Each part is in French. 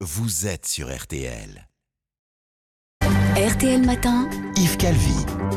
vous êtes sur RTL. RTL Matin, Yves Calvi.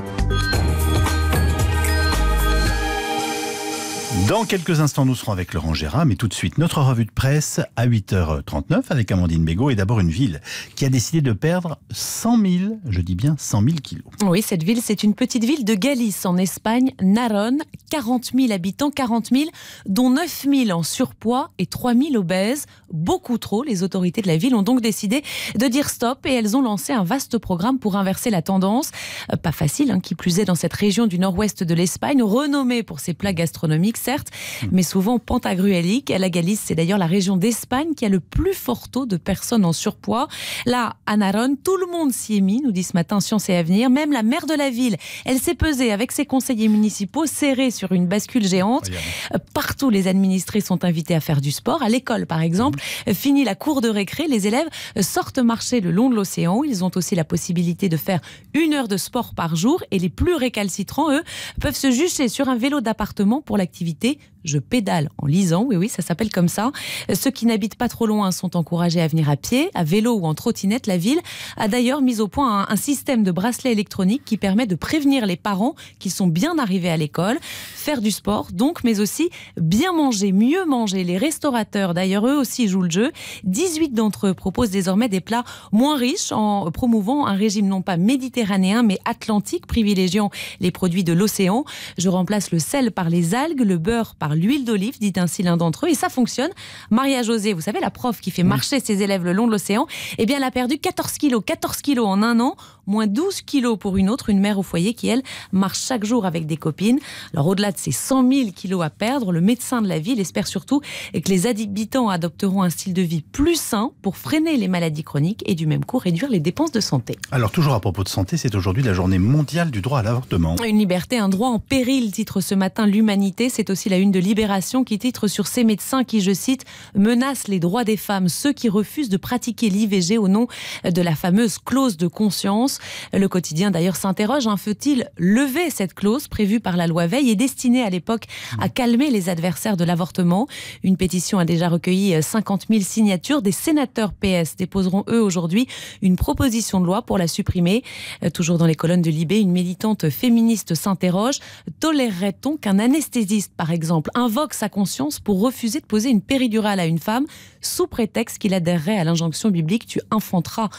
Dans quelques instants, nous serons avec Laurent Gérard, mais tout de suite, notre revue de presse à 8h39 avec Amandine Bégaud. Et d'abord, une ville qui a décidé de perdre 100 000, je dis bien 100 000 kilos. Oui, cette ville, c'est une petite ville de Galice, en Espagne, Narón. 40 000 habitants, 40 000, dont 9 000 en surpoids et 3 000 obèses. Beaucoup trop. Les autorités de la ville ont donc décidé de dire stop et elles ont lancé un vaste programme pour inverser la tendance. Pas facile, qui plus est dans cette région du nord-ouest de l'Espagne, renommée pour ses plats gastronomiques, certes, mais souvent pantagruéliques. La Galice, c'est d'ailleurs la région d'Espagne qui a le plus fort taux de personnes en surpoids. Là, à Narón, tout le monde s'y est mis, nous dit ce matin Science et Avenir. Même la maire de la ville, elle s'est pesée avec ses conseillers municipaux, serrés sur une bascule géante. Partout, les administrés sont invités à faire du sport. À l'école, par exemple, fini la cour de récré, les élèves sortent marcher le long de l'océan. Ils ont aussi la possibilité de faire 1 heure de sport par jour. Et les plus récalcitrants, eux, peuvent se jucher sur un vélo d'appartement pour l'activité « Je pédale en lisant ». Oui, ça s'appelle comme ça. Ceux qui n'habitent pas trop loin sont encouragés à venir à pied, à vélo ou en trottinette. La ville a d'ailleurs mis au point un système de bracelet électronique qui permet de prévenir les parents qui sont bien arrivés à l'école. Faire du sport donc, mais aussi bien manger, mieux manger. Les restaurateurs, d'ailleurs, eux aussi jouent le jeu. 18 d'entre eux proposent désormais des plats moins riches en promouvant un régime non pas méditerranéen mais atlantique, privilégiant les produits de l'océan. Je remplace le sel par les algues, le beurre par l'huile d'olive, dit ainsi l'un d'entre eux, et ça fonctionne. Maria José, vous savez, la prof qui fait marcher ses élèves le long de l'océan, eh bien, elle a perdu 14 kilos en un an, moins 12 kilos pour une autre, une mère au foyer qui, elle, marche chaque jour avec des copines. Alors, au-delà de ces 100 000 kilos à perdre, le médecin de la ville espère surtout que les habitants adopteront un style de vie plus sain pour freiner les maladies chroniques et du même coup réduire les dépenses de santé. Alors, toujours à propos de santé, c'est aujourd'hui la journée mondiale du droit à l'avortement. Une liberté, un droit en péril, titre ce matin l'Humanité. C'est aussi la une de Libération qui titre sur ces médecins qui, je cite, menacent les droits des femmes, ceux qui refusent de pratiquer l'IVG au nom de la fameuse clause de conscience. Le quotidien d'ailleurs s'interroge, faut-il lever cette clause prévue par la loi Veil et destinée à l'époque à calmer les adversaires de l'avortement? Une pétition a déjà recueilli 50 000 signatures. Des sénateurs PS déposeront eux aujourd'hui une proposition de loi pour la supprimer. Toujours dans les colonnes de Libé, une militante féministe s'interroge. Tolérerait-on qu'un anesthésiste, par exemple, invoque sa conscience pour refuser de poser une péridurale à une femme sous prétexte qu'il adhérerait à l'injonction biblique « tu enfanteras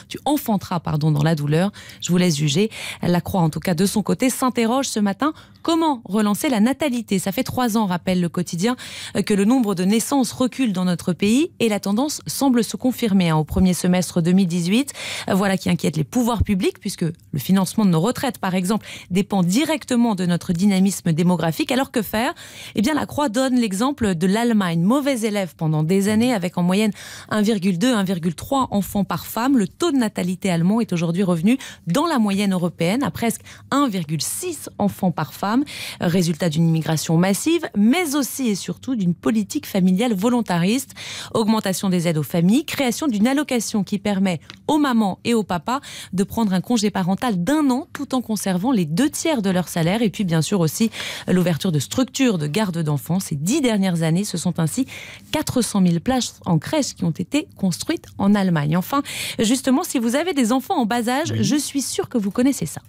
dans la douleur ». Je vous laisse juger. La Croix, en tout cas de son côté, s'interroge ce matin. Comment relancer la natalité? Ça fait 3 ans, rappelle le quotidien, que le nombre de naissances recule dans notre pays et la tendance semble se confirmer au premier semestre 2018. Voilà qui inquiète les pouvoirs publics puisque le financement de nos retraites, par exemple, dépend directement de notre dynamisme démographique. Alors que faire? Eh bien, la Croix donne l'exemple de l'Allemagne, mauvais élève pendant des années avec en moyenne 1,2, 1,3 enfants par femme. Le taux de natalité allemand est aujourd'hui revenu dans la moyenne européenne à presque 1,6 enfants par femme. Résultat d'une immigration massive, mais aussi et surtout d'une politique familiale volontariste. Augmentation des aides aux familles, création d'une allocation qui permet aux mamans et aux papas de prendre un congé parental d'1 an tout en conservant les 2/3 de leur salaire. Et puis bien sûr aussi l'ouverture de structures de garde d'enfants. Ces 10 dernières années, ce sont ainsi 400 000 places en crèche qui ont été construites en Allemagne. Enfin, justement, si vous avez des enfants en bas âge, je suis sûre que vous connaissez ça.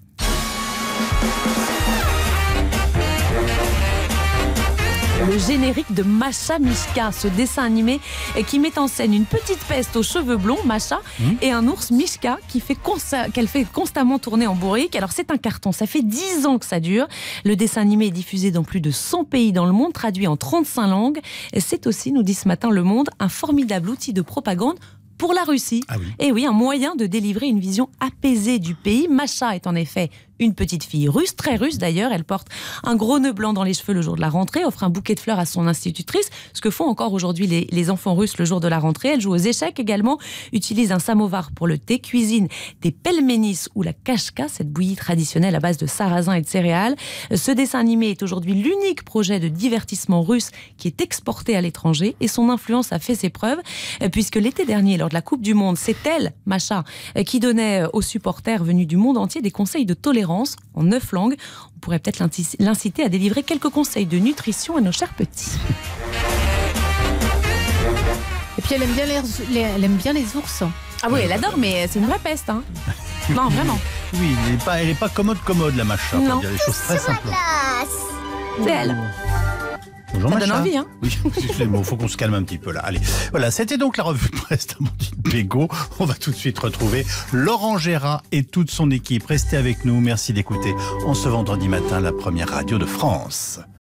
Le générique de Masha Mishka, ce dessin animé qui met en scène une petite peste aux cheveux blonds, Masha, et un ours, Mishka, qu'elle fait constamment tourner en bourrique. Alors c'est un carton, ça fait 10 ans que ça dure. Le dessin animé est diffusé dans plus de 100 pays dans le monde, traduit en 35 langues. Et c'est aussi, nous dit ce matin Le Monde, un formidable outil de propagande pour la Russie. Ah oui. Et oui, un moyen de délivrer une vision apaisée du pays. Masha est en effet une petite fille russe, très russe d'ailleurs. Elle porte un gros nœud blanc dans les cheveux le jour de la rentrée, offre un bouquet de fleurs à son institutrice, ce que font encore aujourd'hui les enfants russes le jour de la rentrée. Elle joue aux échecs également, utilise un samovar pour le thé, cuisine des pelmenis ou la kashka, cette bouillie traditionnelle à base de sarrasin et de céréales. Ce dessin animé est aujourd'hui l'unique projet de divertissement russe qui est exporté à l'étranger et son influence a fait ses preuves, puisque l'été dernier, lors de la Coupe du Monde, c'est elle, Masha, qui donnait aux supporters venus du monde entier des conseils de tolérance en 9 langues. On pourrait peut-être l'inciter à délivrer quelques conseils de nutrition à nos chers petits. Et puis elle aime bien les ours. Ah oui, elle adore, mais c'est une vraie peste. Hein. Non, vraiment. Oui, elle est pas commode la Macha. On Non. va dire les choses très simplement. C'est elle. Bonjour, Ça Macha. donne envie, hein. Oui, il faut qu'on se calme un petit peu là. Allez, voilà, c'était donc la revue de presse d'Amandine Bégaud. On va tout de suite retrouver Laurent Gérard et toute son équipe. Restez avec nous. Merci d'écouter en ce vendredi matin la première radio de France.